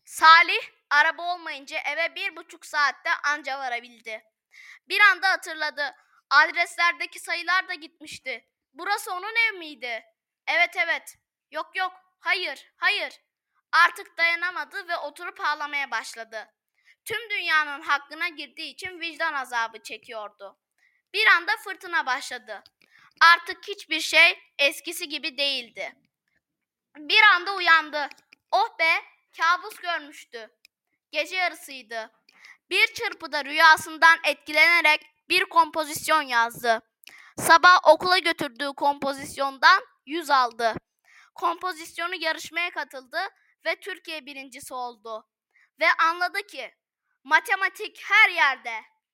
Salih araba olmayınca eve 1,5 saatte anca varabildi. Bir anda hatırladı. Adreslerdeki sayılar da gitmişti. Burası onun ev miydi? Evet evet. Yok yok. Hayır hayır. Artık dayanamadı ve oturup ağlamaya başladı. Tüm dünyanın hakkına girdiği için vicdan azabı çekiyordu. Bir anda fırtına başladı. Artık hiçbir şey eskisi gibi değildi. Bir anda uyandı. Oh be, kabus görmüştü. Gece yarısıydı. Bir çırpıda rüyasından etkilenerek bir kompozisyon yazdı. Sabah okula götürdüğü kompozisyondan 100 aldı. Kompozisyonu yarışmaya katıldı ve Türkiye birincisi oldu. Ve anladı ki matematik her yerde.